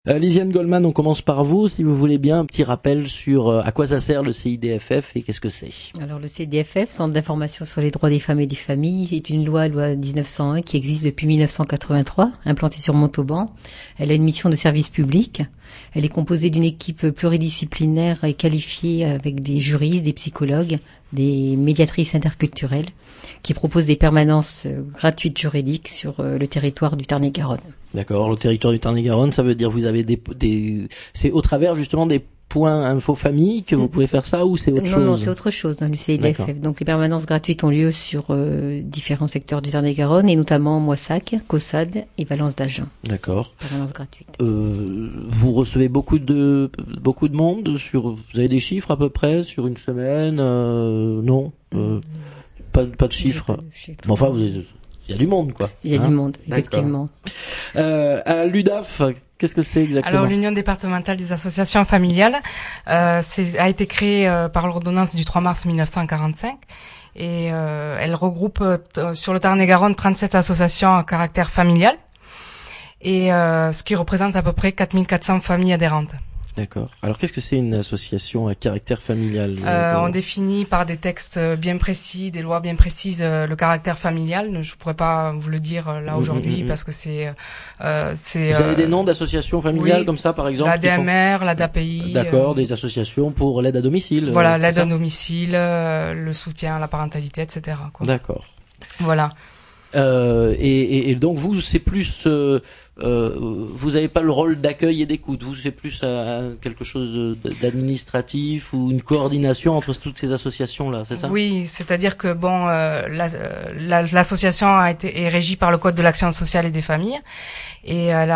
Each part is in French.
Lisiane Goldman, on commence par vous, si vous voulez bien, un petit rappel sur à quoi ça sert le CIDFF et qu'est-ce que c'est. Alors le CIDFF, Centre d'information sur les droits des femmes et des familles, c'est une loi 1901 qui existe depuis 1983, implantée sur Montauban. Elle a une mission de service public. Elle est composée d'une équipe pluridisciplinaire et qualifiée avec des juristes, des psychologues, des médiatrices interculturelles qui proposent des permanences gratuites juridiques sur le territoire du Tarn-et-Garonne. D'accord, le territoire du Tarn-et-Garonne, ça veut dire vous avez c'est au travers justement des points info famille que vous pouvez faire ça ou c'est autre chose? Non, c'est autre chose dans le CIDFF. D'accord. Donc les permanences gratuites ont lieu sur différents secteurs du Tarn-et-Garonne et notamment Moissac, Caussade et Valence d'Agen. D'accord. Permanences gratuites. Vous recevez beaucoup de monde vous avez des chiffres à peu près sur une semaine? Non, pas de chiffres. Bon, enfin il y a du monde, quoi. Il y a du monde, effectivement. À l'UDAF, qu'est-ce que c'est exactement? Alors, l'Union départementale des associations familiales a été créée par l'ordonnance du 3 mars 1945 et elle regroupe sur le Tarn-et-Garonne 37 associations à caractère familial et ce qui représente à peu près 4400 familles adhérentes. D'accord. Alors, qu'est-ce que c'est une association à caractère familial? On définit par des textes bien précis, des lois bien précises, le caractère familial. Je pourrais pas vous le dire là aujourd'hui parce que c'est. Vous avez des noms d'associations familiales comme ça, par exemple? La DMR, la DAPI. D'accord, des associations pour l'aide à domicile. Voilà, l'aide à domicile, le soutien à la parentalité, etc. quoi. D'accord. Voilà. Et donc vous, c'est plus, vous avez pas le rôle d'accueil et d'écoute. Vous, c'est plus quelque chose d'administratif ou une coordination entre toutes ces associations-là, c'est ça? Oui, c'est-à-dire que bon, l'association est régie par le Code de l'action sociale et des familles, et elle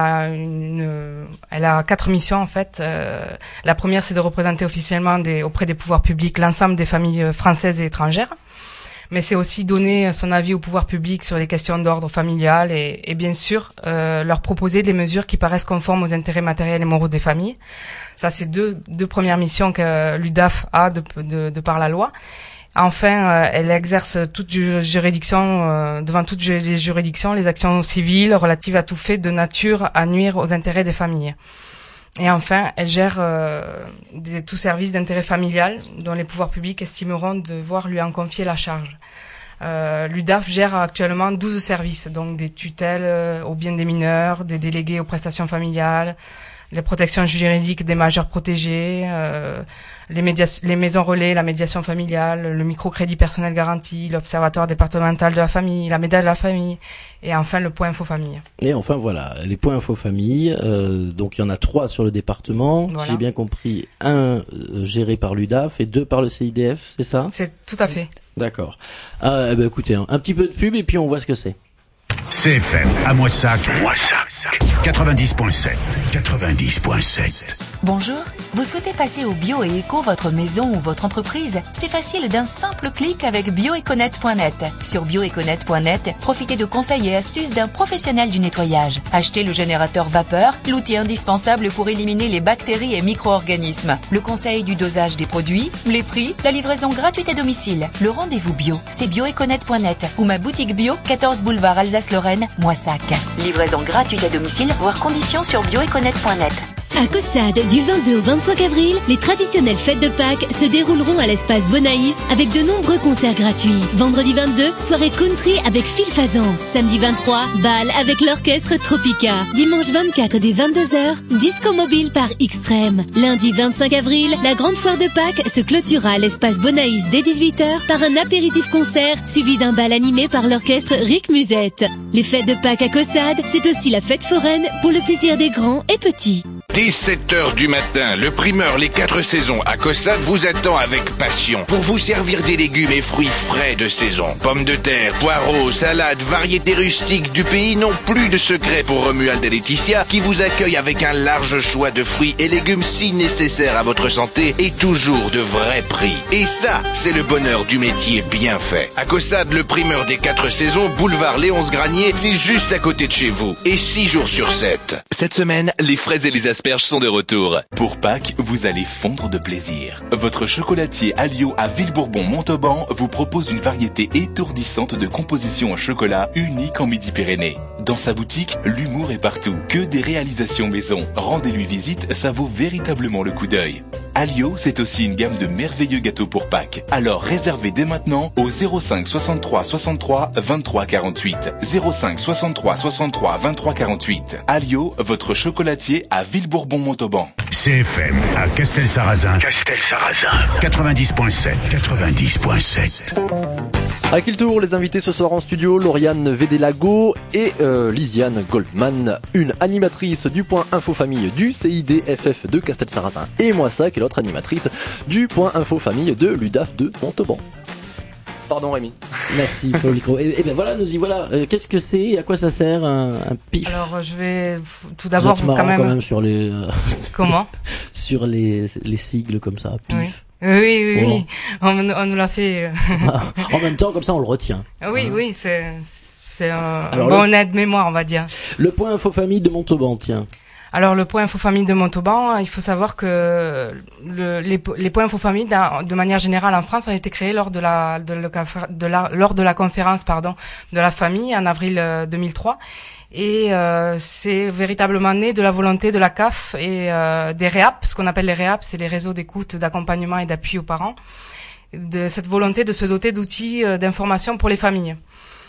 a 4 missions en fait. La première, c'est de représenter officiellement auprès des pouvoirs publics l'ensemble des familles françaises et étrangères. Mais c'est aussi donner son avis au pouvoir public sur les questions d'ordre familial et bien sûr leur proposer des mesures qui paraissent conformes aux intérêts matériels et moraux des familles. Ça, c'est deux premières missions que l'UDAF a de par la loi. Enfin, elle exerce devant toutes les juridictions les actions civiles relatives à tout fait de nature à nuire aux intérêts des familles. Et enfin, elle gère tout service d'intérêt familial dont les pouvoirs publics estimeront devoir lui en confier la charge. L'UDAF gère actuellement 12 services, donc des tutelles aux biens des mineurs, des délégués aux prestations familiales, les protections juridiques des majeurs protégés, les maisons relais, la médiation familiale, le microcrédit personnel garanti, l'observatoire départemental de la famille, la médaille de la famille, et enfin le point info famille. Et enfin voilà, les points info famille, donc il y en a 3 sur le département, voilà. Si j'ai bien compris, un géré par l'UDAF et 2 par le CIDF, c'est ça? C'est tout à fait. D'accord. Écoutez, un petit peu de pub et puis on voit ce que c'est. CFM à Moissac. 90.7. Bonjour, vous souhaitez passer au bio et éco votre maison ou votre entreprise? C'est facile d'un simple clic avec bioeconet.net. Sur bioeconet.net, profitez de conseils et astuces d'un professionnel du nettoyage. Achetez le générateur vapeur, l'outil indispensable pour éliminer les bactéries et micro-organismes. Le conseil du dosage des produits, les prix, la livraison gratuite à domicile. Le rendez-vous bio, c'est bioeconet.net ou ma boutique bio, 14 boulevard Alsace-Lorraine, Moissac. Livraison gratuite à domicile, voire conditions sur bioeconet.net. À Caussade, du 22 au 25 avril, les traditionnelles fêtes de Pâques se dérouleront à l'espace Bonaïs avec de nombreux concerts gratuits. Vendredi 22, soirée country avec Phil Fazan. Samedi 23, bal avec l'orchestre Tropica. Dimanche 24 dès 22h, disco mobile par Extrême. Lundi 25 avril, la grande foire de Pâques se clôturera à l'espace Bonaïs dès 18h par un apéritif concert suivi d'un bal animé par l'orchestre Rick Musette. Les fêtes de Pâques à Caussade, c'est aussi la fête foraine pour le plaisir des grands et petits. 17h du matin, le primeur Les 4 saisons à Caussade vous attend avec passion pour vous servir des légumes et fruits frais de saison. Pommes de terre, poireaux, salades, variétés rustiques du pays n'ont plus de secret pour Romuald et Laetitia qui vous accueillent avec un large choix de fruits et légumes si nécessaires à votre santé et toujours de vrais prix. Et ça, c'est le bonheur du métier bien fait. À Caussade, le primeur des 4 saisons, boulevard Léonce Granier, c'est juste à côté de chez vous. Et 6 jours sur 7. Cette semaine, les fraises et les asperges asperges sont de retour. Pour Pâques, vous allez fondre de plaisir. Votre chocolatier Alio à Villebourbon-Montauban vous propose une variété étourdissante de compositions en chocolat unique en Midi-Pyrénées. Dans sa boutique, l'humour est partout. Que des réalisations maison. Rendez-lui visite, ça vaut véritablement le coup d'œil. Alio, c'est aussi une gamme de merveilleux gâteaux pour Pâques. Alors réservez dès maintenant au 05 63 63 23 48. 05 63 63 23 48. Alio, votre chocolatier à Villebourbon-Montauban. CFM à Castelsarrasin. 90.7. 90.7. À qui le tour, les invités ce soir en studio, Lauriane Védélago et Lisiane Goldman, une animatrice du Point Info Famille du CIDFF de Castelsarrasin, et Moissac, et l'autre animatrice du Point Info Famille de l'UDAF de Montauban. Pardon Rémi. Merci pour le micro. Et ben voilà, nous y voilà. Qu'est-ce que c'est et à quoi ça sert un pif? Alors je vais tout d'abord quand même sur les comment sur les sigles comme ça, pif. Oui. On nous l'a fait. En même temps, comme ça, on le retient. Oui, c'est un bon aide-mémoire, on va dire. Le Point Info Famille de Montauban, tiens. Alors le Point Info Famille de Montauban, il faut savoir que les Points Info Famille, de manière générale en France, ont été créés lors de la conférence de la famille en avril 2003. Et c'est véritablement né de la volonté de la CAF et des REAP. Ce qu'on appelle les REAP, c'est les réseaux d'écoute, d'accompagnement et d'appui aux parents. De cette volonté de se doter d'outils d'information pour les familles.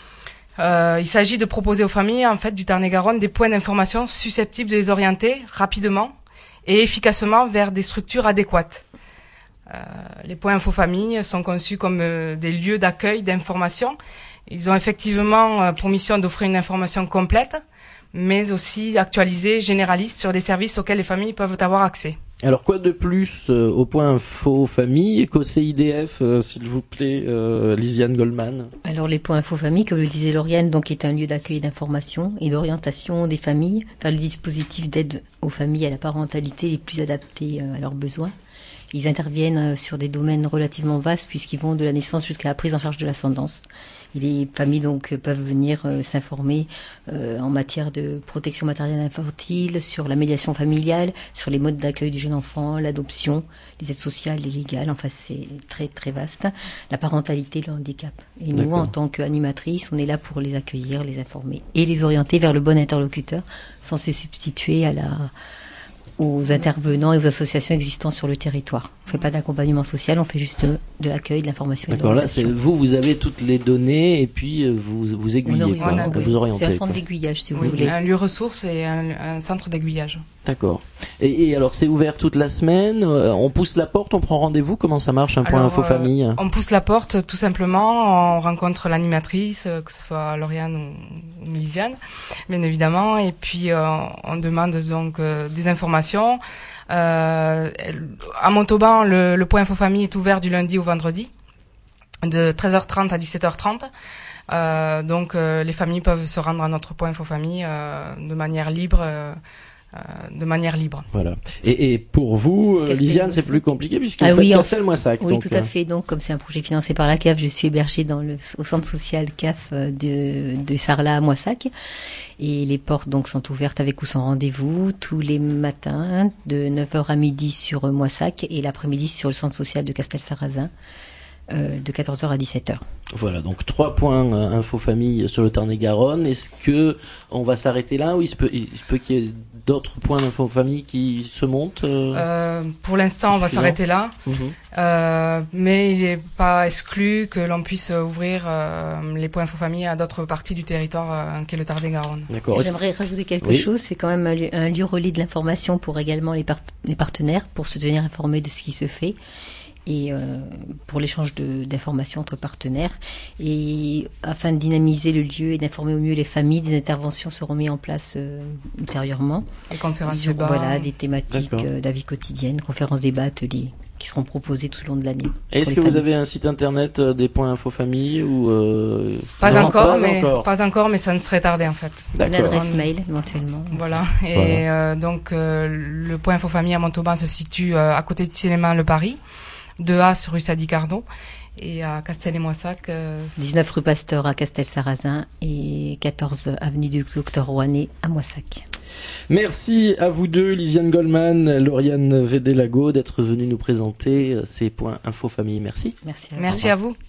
Il s'agit de proposer aux familles, en fait, du Tarn-et-Garonne, des points d'information susceptibles de les orienter rapidement et efficacement vers des structures adéquates. Les points Info Famille sont conçus comme des lieux d'accueil d'information. Ils ont effectivement pour mission d'offrir une information complète, mais aussi actualisée, généraliste sur les services auxquels les familles peuvent avoir accès. Alors quoi de plus au Point Info Famille qu'au CIDF, s'il vous plaît, Lisiane Goldman? Alors les Points Info Famille, comme le disait Lauriane, donc est un lieu d'accueil d'information et d'orientation des familles vers le dispositif d'aide aux familles à la parentalité les plus adaptés à leurs besoins. Ils interviennent sur des domaines relativement vastes puisqu'ils vont de la naissance jusqu'à la prise en charge de l'ascendance. Et les familles donc peuvent venir s'informer en matière de protection matérielle infantile, sur la médiation familiale, sur les modes d'accueil du jeune enfant, l'adoption, les aides sociales et légales. Enfin, c'est très très vaste. La parentalité, le handicap. Et nous, en tant qu'animatrices, on est là pour les accueillir, les informer et les orienter vers le bon interlocuteur, sans se substituer aux intervenants et aux associations existantes sur le territoire. On fait pas d'accompagnement social, on fait juste de l'accueil, de l'information. D'accord, là, vous avez toutes les données et puis vous aiguillez, vous orientez. C'est un centre d'aiguillage, si vous voulez. Un lieu ressource et un centre d'aiguillage. D'accord. Et alors, c'est ouvert toute la semaine? On pousse la porte, on prend rendez-vous? Comment ça marche, un Point Info Famille? On pousse la porte, tout simplement. On rencontre l'animatrice, que ce soit Lauriane ou Lisiane, bien évidemment. Et puis, on demande donc des informations. À Montauban, le Point Info Famille est ouvert du lundi au vendredi, de 13h30 à 17h30. Donc, les familles peuvent se rendre à notre Point Info Famille de manière libre. Voilà. Et pour vous, Lisiane, c'est plus compliqué puisque vous faites Castel-Moissac. Oui, tout à fait. Donc, comme c'est un projet financé par la CAF, je suis hébergée au centre social CAF de Sarlat à Moissac. Et les portes donc sont ouvertes avec ou sans rendez-vous tous les matins de 9h à midi sur Moissac et l'après-midi sur le centre social de Castelsarrasin. De 14h à 17h. Voilà, donc 3 points Info Famille sur le Tarn-et-Garonne. Est-ce que on va s'arrêter là ou il se peut qu'il y ait d'autres points d'Info Famille qui se montent? Pour l'instant, on va s'arrêter là. Mais il n'est pas exclu que l'on puisse ouvrir les points Info Famille à d'autres parties du territoire qu'est le Tarn-et-Garonne. D'accord. J'aimerais rajouter quelque chose. C'est quand même un lieu relais de l'information pour également les partenaires, pour se tenir informés de ce qui se fait. Et pour l'échange d'informations entre partenaires. Et afin de dynamiser le lieu et d'informer au mieux les familles, des interventions seront mises en place ultérieurement. Des conférences débats. Voilà, des thématiques d'avis quotidienne, conférences débats, ateliers qui seront proposés tout au long de l'année. Est-ce que vous avez un site internet des points Info Famille ou Pas encore, mais ça ne serait tardé en fait. Une adresse mail éventuellement. Voilà. Et donc le point Info Famille à Montauban se situe à côté du cinéma Le Paris. 2A rue Sadi-Cardon et à Castel-et-Moissac. 19 rue Pasteur à Castelsarrasin et 14 avenue du Docteur Rouanet à Moissac. Merci à vous deux, Lisiane Goldman, Lauriane Vedelago, d'être venus nous présenter ces points info famille. Merci. Merci. Merci à vous.